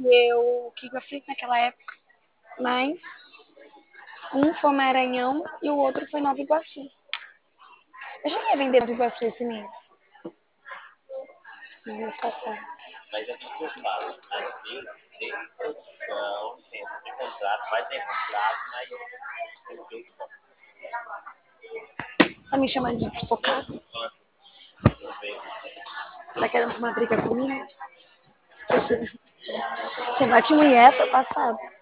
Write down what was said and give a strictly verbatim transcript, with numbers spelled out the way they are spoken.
eu, que eu fiz naquela época, mas um foi Maranhão e o outro foi Nova Iguaçu. Eu já ia vender Nova Iguaçu esse mês. No mês passado. Mas é o que eu falo. Às vezes tem produção, tem, tem contrato, vai ter contrato, mas tem produção. Tá me chamando de desfocado? Tá querendo uma briga comigo? Você bate mulher, tô passado.